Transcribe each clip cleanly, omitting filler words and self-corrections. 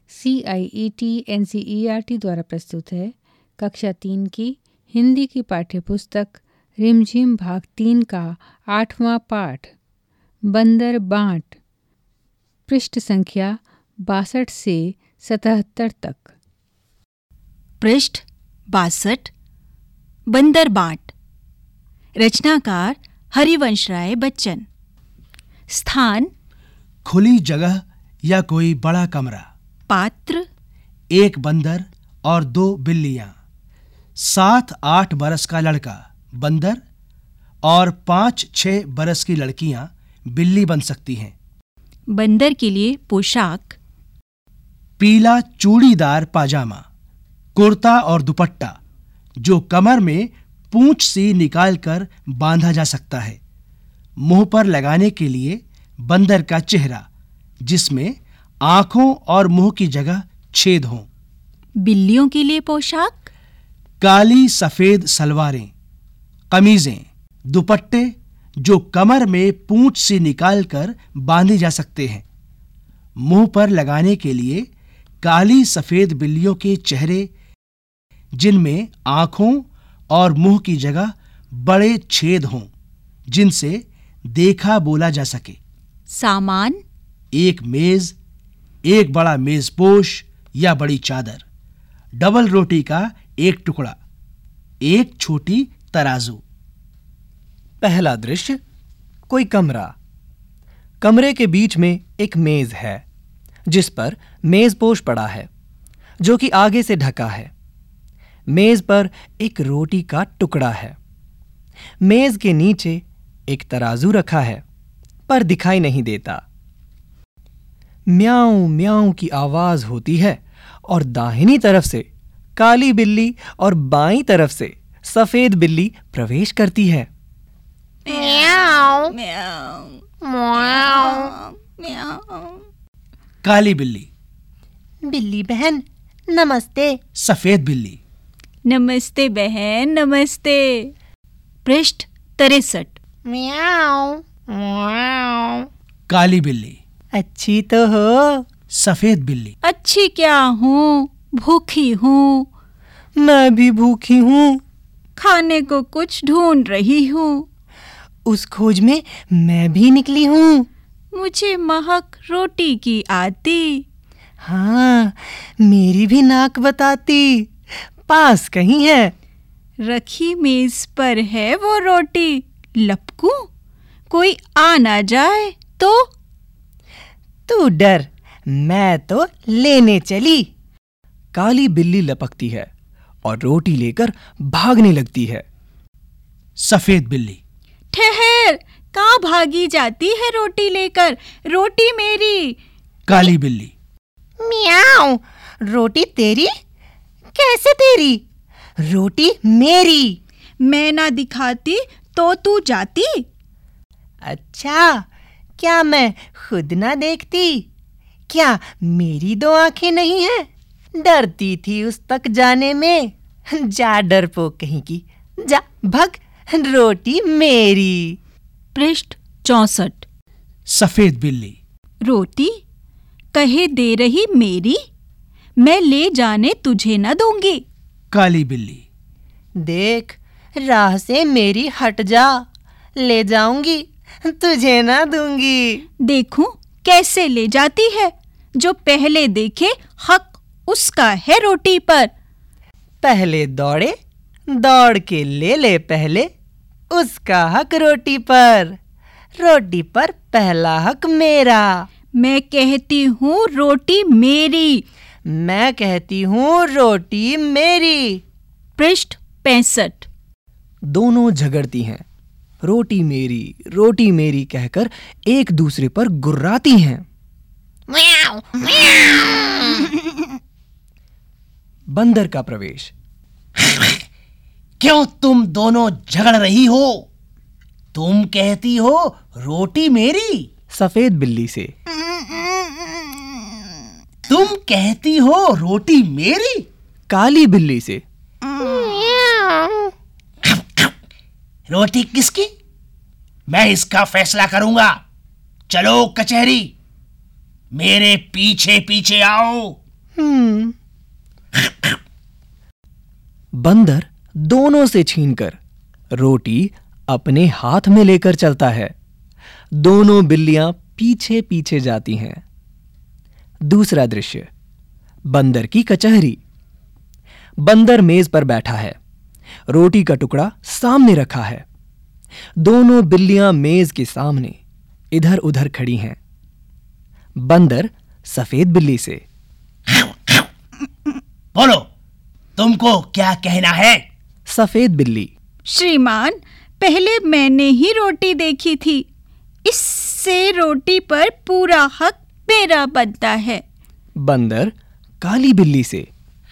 CIET NCERT द्वारा प्रस्तुत है। कक्षा 3 की हिंदी की पाठ्यपुस्तक रिमझिम भाग 3 का 8वां पाठ बंदर बांट, पृष्ठ संख्या 62 से 77 तक। पृष्ठ 62 बंदर बांट। रचनाकार हरिवंश राय बच्चन। स्थान खुली जगह या कोई बड़ा कमरा। पात्र एक बंदर और 2 बिल्लियां। 7-8 बरस का लड़का बंदर और 5-6 बरस की लड़कियां बिल्ली बन सकती हैं। बंदर के लिए पोशाक पीला चूड़ीदार पाजामा, कुर्ता और दुपट्टा जो कमर में पूंछ सी निकालकर बांधा जा सकता है। मुंह पर लगाने के लिए बंदर का चेहरा जिसमें आंखों और मुंह की जगह छेद हों। बिल्लियों के लिए पोशाक काली सफेद सलवारें, कमीजें, दुपट्टे जो कमर में पूंछ से निकालकर बांधे जा सकते हैं। मुंह पर लगाने के लिए काली सफेद बिल्लियों के चेहरे जिनमें आंखों और मुंह की जगह बड़े छेद हों जिनसे देखा बोला जा सके। सामान एक मेज, एक बड़ा मेजपोश या बड़ी चादर, डबल रोटी का एक टुकड़ा, एक छोटी तराजू। पहला दृश्य कोई कमरा। कमरे के बीच में एक मेज है जिस पर मेजपोश पड़ा है जो कि आगे से ढका है। मेज पर एक रोटी का टुकड़ा है। मेज के नीचे एक तराजू रखा है पर दिखाई नहीं देता। म्याऊं म्याऊं की आवाज होती है और दाहिनी तरफ से काली बिल्ली और बाईं तरफ से सफेद बिल्ली प्रवेश करती है। म्याऊं म्याऊं म्याऊं। काली बिल्ली, बिल्ली बहन नमस्ते। सफेद बिल्ली, नमस्ते बहन नमस्ते। पृष्ठ 63 म्याऊं म्याऊं। काली बिल्ली, अच्छी तो हो। सफेद बिल्ली, अच्छी क्या हूँ, भूखी हूँ। मैं भी भूखी हूँ। खाने को कुछ ढूंढ रही हूँ। उस खोज में मैं भी निकली हूँ। मुझे महक रोटी की आती। हाँ, मेरी भी नाक बताती। पास कहीं है। रखी मेज पर है वो रोटी। लपकूं, कोई आ ना जाए तो। तू डर, मैं तो लेने चली। काली बिल्ली लपकती है और रोटी लेकर भागने लगती है। सफेद बिल्ली, ठहर, कहाँ भागी जाती है रोटी लेकर? रोटी मेरी। काली बिल्ली, म्याऊं। रोटी तेरी? कैसे तेरी? रोटी मेरी। मैं ना दिखाती तो तू जाती। अच्छा, क्या मैं खुद ना देखती? क्या मेरी 2 आंखें नहीं हैं? डरती थी उस तक जाने में। जा डरपोक कहीं की, जा भग, रोटी मेरी। पृष्ठ 64 सफेद बिल्ली, रोटी कहे दे रही मेरी, मैं ले जाने तुझे न दूंगी। काली बिल्ली, देख, राह से मेरी हट जा, ले जाऊंगी, तुझे ना दूंगी। देखूं कैसे ले जाती है। जो पहले देखे हक उसका है रोटी पर। पहले दौड़े, दौड़ के ले पहले उसका हक रोटी पर। रोटी पर पहला हक मेरा। मैं कहती हूँ रोटी मेरी। मैं कहती हूँ रोटी मेरी। पृष्ठ 65 दोनों झगड़ती हैं। रोटी मेरी कहकर एक दूसरे पर गुर्राती हैं। म्याऊं, म्याऊं। बंदर का प्रवेश। क्यों तुम दोनों झगड़ रही हो? तुम कहती हो रोटी मेरी। सफेद बिल्ली से। तुम कहती हो रोटी मेरी। काली बिल्ली से। रोटी किसकी? मैं इसका फैसला करूंगा। चलो कचहरी, मेरे पीछे पीछे आओ। बंदर दोनों से छीनकर रोटी अपने हाथ में लेकर चलता है। दोनों बिल्लियां पीछे पीछे जाती हैं। दूसरा दृश्य, बंदर की कचहरी। बंदर मेज पर बैठा है, रोटी का टुकड़ा सामने रखा है। दोनों बिल्लियां मेज के सामने इधर उधर खड़ी हैं। बंदर सफेद बिल्ली से, बोलो, तुमको क्या कहना है? सफेद बिल्ली, श्रीमान, पहले मैंने ही रोटी देखी थी, इससे रोटी पर पूरा हक मेरा बनता है। बंदर काली बिल्ली से,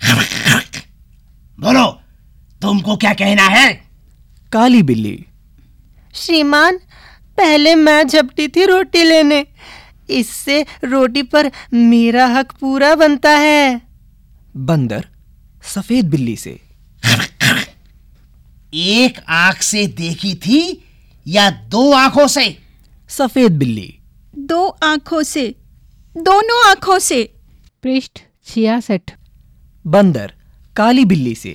बोलो, तुमको क्या कहना है? काली बिल्ली, श्रीमान, पहले मैं झपटी थी रोटी लेने, इससे रोटी पर मेरा हक पूरा बनता है। बंदर सफेद बिल्ली से, एक आंख से देखी थी या दो आंखों से? सफेद बिल्ली, दो आंखों से, दोनों आंखों से। पृष्ठ 66। बंदर काली बिल्ली से,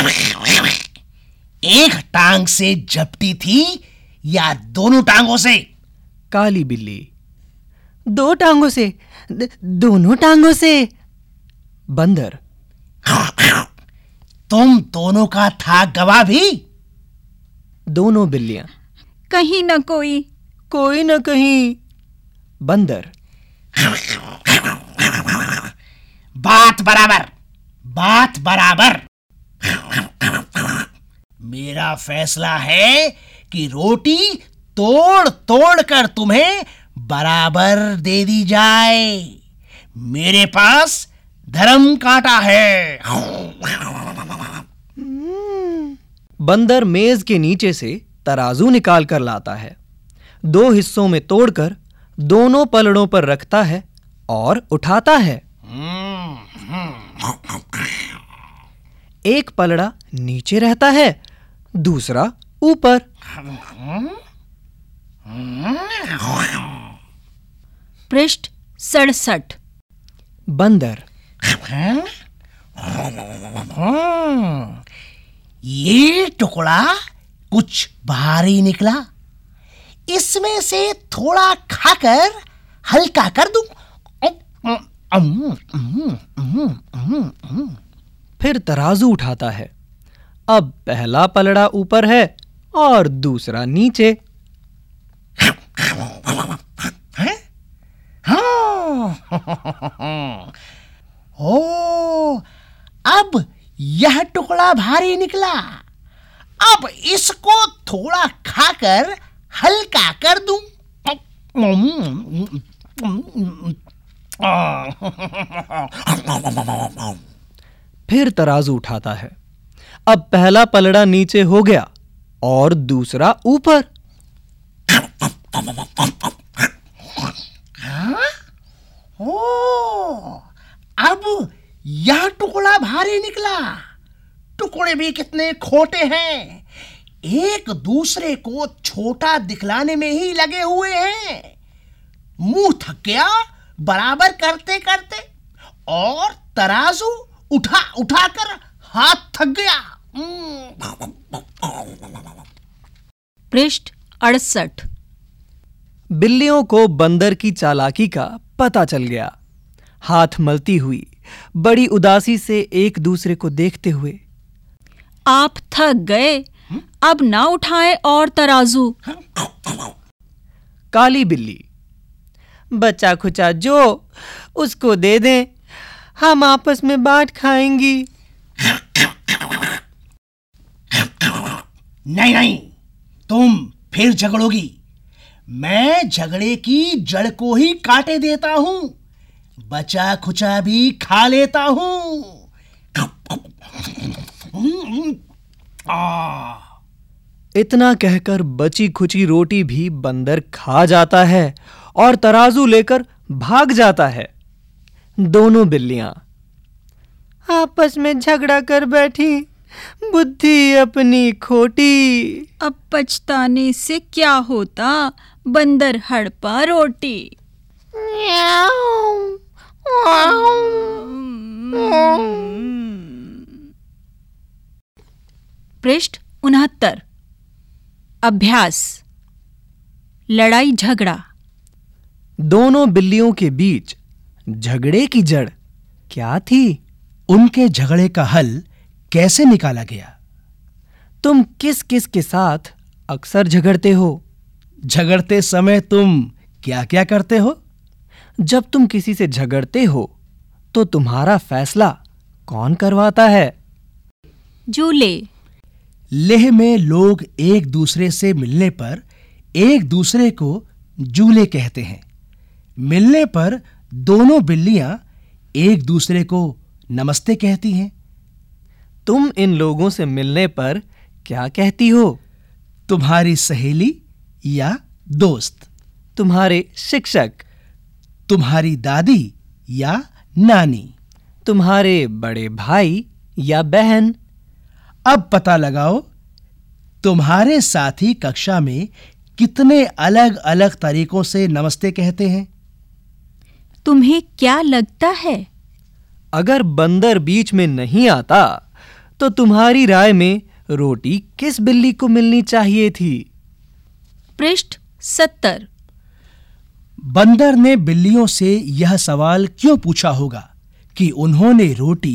एक टांग से झपटी थी या दोनों टांगों से? काली बिल्ली, दो टांगों से, दोनों टांगों से। बंदर, तुम दोनों का था गवाह भी? दोनों बिल्लियां, कहीं न कोई न कहीं। बंदर, बात बराबर, बात बराबर। मेरा फैसला है कि रोटी तोड़ तोड़ कर तुम्हें बराबर दे दी जाए। मेरे पास धर्म कांटा है। बंदर मेज के नीचे से तराजू निकाल कर लाता है, दो हिस्सों में तोड़कर दोनों पलड़ों पर रखता है और उठाता है। एक पलड़ा नीचे रहता है, दूसरा ऊपर। पृष्ठ 67। बंदर, ये टुकड़ा कुछ भारी निकला, इसमें से थोड़ा खाकर हल्का कर दूं। फिर तराजू उठाता है। अब पहला पलड़ा ऊपर है और दूसरा नीचे। ओ, अब यह टुकड़ा भारी निकला, अब इसको थोड़ा खाकर हल्का कर दूं। फिर तराजू उठाता है। अब पहला पलड़ा नीचे हो गया और दूसरा ऊपर। ओ, अब यह टुकड़ा भारी निकला। टुकड़े भी कितने खोटे हैं, एक दूसरे को छोटा दिखलाने में ही लगे हुए हैं। मुंह थक गया बराबर करते करते, और तराजू उठा उठाकर हाथ थक गया। पृष्ठ 68। बिल्लियों को बंदर की चालाकी का पता चल गया। हाथ मलती हुई, बड़ी उदासी से एक दूसरे को देखते हुए, आप थक गए, अब ना उठाए और तराजू। काली बिल्ली, बचा खुचा जो उसको दे दें, हम आपस में बांट खाएंगी। नहीं नहीं, तुम फिर झगड़ोगी। मैं झगड़े की जड़ को ही काटे देता हूं, बचा खुचा भी खा लेता हूं। इतना कहकर बची खुची रोटी भी बंदर खा जाता है और तराजू लेकर भाग जाता है। दोनों बिल्लियां आपस में झगड़ा कर बैठी, बुद्धि अपनी खोटी। अब पछताने से क्या होता, बंदर हड़पा रोटी। पृष्ठ 69। अभ्यास। लड़ाई झगड़ा। दोनों बिल्लियों के बीच झगड़े की जड़ क्या थी? उनके झगड़े का हल कैसे निकाला गया? तुम किस किस के साथ अक्सर झगड़ते हो? झगड़ते समय तुम क्या क्या करते हो? जब तुम किसी से झगड़ते हो तो तुम्हारा फैसला कौन करवाता है? जूले। लेह में लोग एक दूसरे से मिलने पर एक दूसरे को जूले कहते हैं। मिलने पर दोनों बिल्लियां एक दूसरे को नमस्ते कहती हैं। तुम इन लोगों से मिलने पर क्या कहती हो? तुम्हारी सहेली या दोस्त, तुम्हारे शिक्षक, तुम्हारी दादी या नानी, तुम्हारे बड़े भाई या बहन। अब पता लगाओ तुम्हारे साथी कक्षा में कितने अलग अलग तरीकों से नमस्ते कहते हैं। तुम्हें क्या लगता है? अगर बंदर बीच में नहीं आता तो तुम्हारी राय में रोटी किस बिल्ली को मिलनी चाहिए थी? पृष्ठ 70। बंदर ने बिल्लियों से यह सवाल क्यों पूछा होगा कि उन्होंने रोटी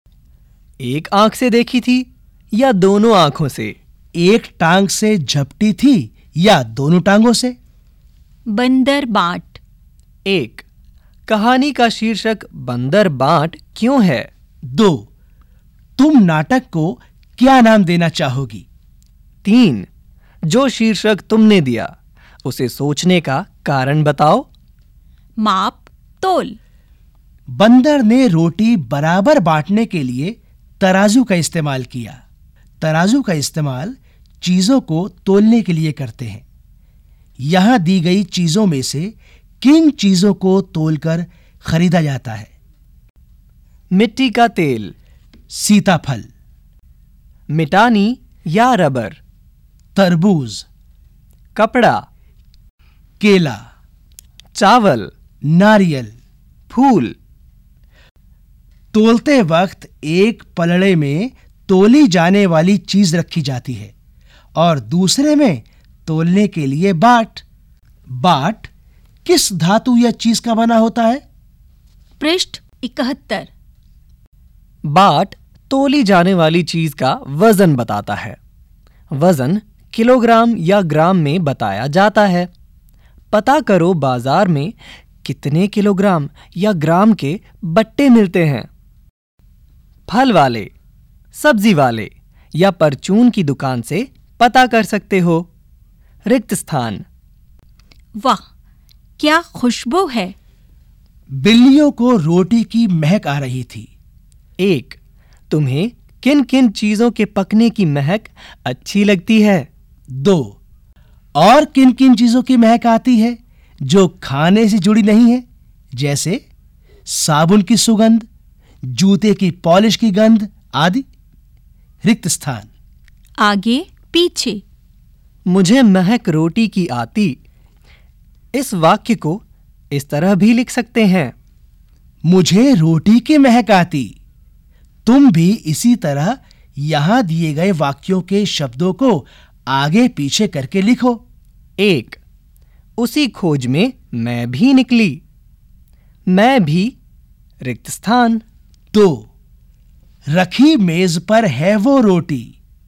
एक आंख से देखी थी या दोनों आंखों से? एक टांग से झपटी थी या दोनों टांगों से? बंदर बांट। 1. कहानी का शीर्षक बंदर बांट क्यों है? 2. तुम नाटक को क्या नाम देना चाहोगी? 3. जो शीर्षक तुमने दिया उसे सोचने का कारण बताओ। माप तोल। बंदर ने रोटी बराबर बांटने के लिए तराजू का इस्तेमाल किया। तराजू का इस्तेमाल चीजों को तोलने के लिए करते हैं। यहां दी गई चीजों में से किन चीजों को तोलकर खरीदा जाता है? मिट्टी का तेल, सीताफल, मिटानी या रबर, तरबूज, कपड़ा, केला, चावल, नारियल। फूल। तोलते वक्त एक पलड़े में तोली जाने वाली चीज रखी जाती है और दूसरे में तोलने के लिए बाट। बाट किस धातु या चीज का बना होता है? पृष्ठ 71। बाट तोली जाने वाली चीज का वजन बताता है। वजन किलोग्राम या ग्राम में बताया जाता है। पता करो बाजार में कितने किलोग्राम या ग्राम के बट्टे मिलते हैं। फल वाले, सब्जी वाले या परचून की दुकान से पता कर सकते हो। रिक्त स्थान। वाह, क्या खुशबू है! बिल्लियों को रोटी की महक आ रही थी। 1. तुम्हें किन किन चीजों के पकने की महक अच्छी लगती है? 2. और किन किन चीजों की महक आती है जो खाने से जुड़ी नहीं है, जैसे साबुन की सुगंध, जूते की पॉलिश की गंध आदि। रिक्त स्थान। आगे पीछे। मुझे महक रोटी की आती। इस वाक्य को इस तरह भी लिख सकते हैं, मुझे रोटी की महक आती। तुम भी इसी तरह यहां दिए गए वाक्यों के शब्दों को आगे पीछे करके लिखो। 1. उसी खोज में मैं भी निकली। मैं भी रिक्त स्थान। 2. रखी मेज पर है वो रोटी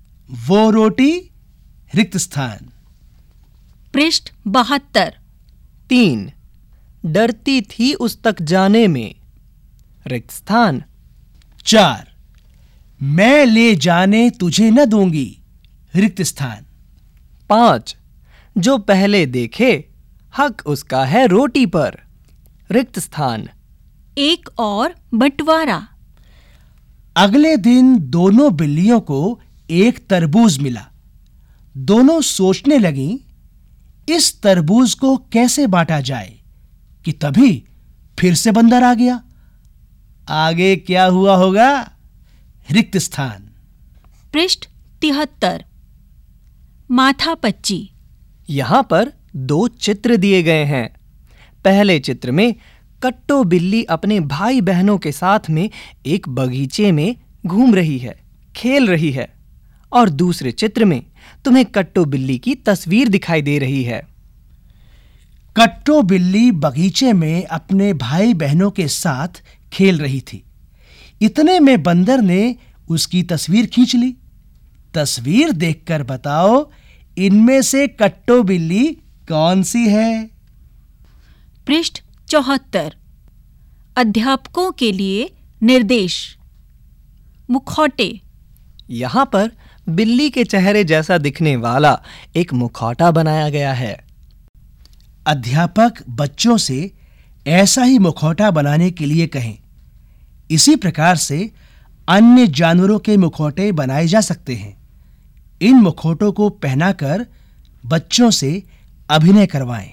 रिक्त स्थान। पृष्ठ 72। 3. डरती थी उस तक जाने में। रिक्त स्थान। 4. मैं ले जाने तुझे न दूंगी। रिक्त स्थान। 5. जो पहले देखे हक उसका है रोटी पर। रिक्त स्थान। एक और बंटवारा। अगले दिन दोनों बिल्लियों को एक तरबूज मिला। दोनों सोचने लगीं, इस तरबूज को कैसे बांटा जाए, कि तभी फिर से बंदर आ गया। आगे क्या हुआ होगा? रिक्त स्थान। पृष्ठ 73। माथापच्ची। यहां पर 2 चित्र दिए गए हैं। पहले चित्र में कट्टो बिल्ली अपने भाई बहनों के साथ में एक बगीचे में घूम रही है, खेल रही है, और दूसरे चित्र में तुम्हें कट्टो बिल्ली की तस्वीर दिखाई दे रही है। कट्टो बिल्ली बगीचे में अपने भाई बहनों के साथ खेल रही थी। इतने में बंदर ने उसकी तस्वीर खींच ली। तस्वीर देखकर बताओ, इनमें से कट्टो बिल्ली कौन सी है? पृष्ठ 74। अध्यापकों के लिए निर्देश। मुखौटे। यहाँ पर बिल्ली के चेहरे जैसा दिखने वाला एक मुखौटा बनाया गया है। अध्यापक बच्चों से ऐसा ही मुखौटा बनाने के लिए कहें। इसी प्रकार से अन्य जानवरों के मुखौटे बनाए जा सकते हैं। इन मुखौटों को पहनाकर बच्चों से अभिनय करवाएं।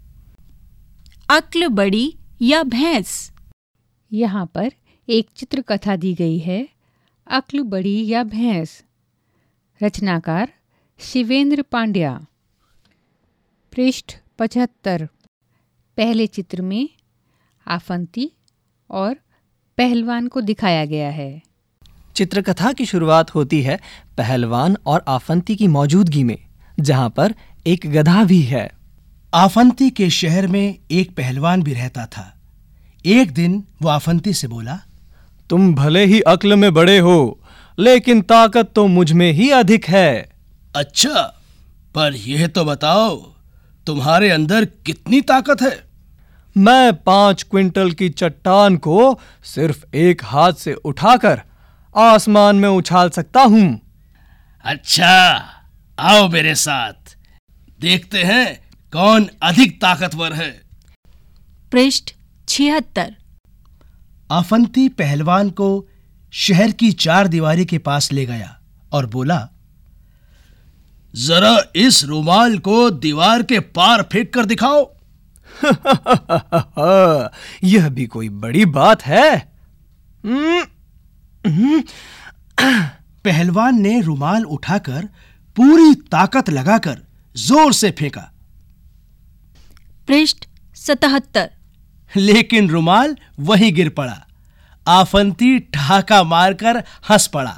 अक्ल बड़ी या भैंस। यहाँ पर एक चित्रकथा दी गई है, अक्ल बड़ी या भैंस। रचनाकार शिवेंद्र पांड्या। पृष्ठ 75। पहले चित्र में आफंती और पहलवान को दिखाया गया है। चित्रकथा की शुरुआत होती है पहलवान और आफंती की मौजूदगी में, जहां पर एक गधा भी है। आफंती के शहर में एक पहलवान भी रहता था। एक दिन वो आफंती से बोला, तुम भले ही अक्ल में बड़े हो, लेकिन ताकत तो मुझ में ही अधिक है। अच्छा, पर यह तो बताओ, तुम्हारे अंदर कितनी ताकत है? मैं 5 क्विंटल की चट्टान को सिर्फ एक हाथ से उठाकर आसमान में उछाल सकता हूं। अच्छा, आओ मेरे साथ, देखते हैं कौन अधिक ताकतवर है। पृष्ठ 76। आफंती पहलवान को शहर की 4 दीवारी के पास ले गया और बोला, जरा इस रुमाल को दीवार के पार फेंक कर दिखाओ। यह भी कोई बड़ी बात है। पहलवान ने रुमाल उठाकर पूरी ताकत लगाकर जोर से फेंका। पृष्ठ 77। लेकिन रुमाल वहीं गिर पड़ा। आफंती ठहाका मारकर हंस पड़ा।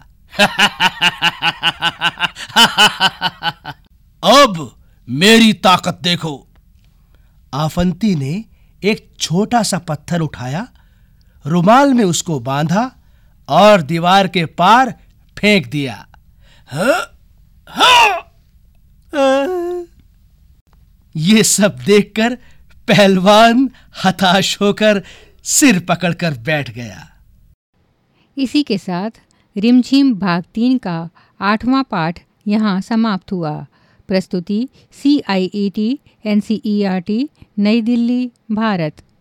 अब मेरी ताकत देखो। आफंती ने एक छोटा सा पत्थर उठाया, रुमाल में उसको बांधा और दीवार के पार फेंक दिया। ये सब देखकर पहलवान हताश होकर सिर पकड़कर बैठ गया। इसी के साथ रिमझिम भाग 3 का 8वां पाठ यहाँ समाप्त हुआ। प्रस्तुति CIET NCERT नई दिल्ली, भारत।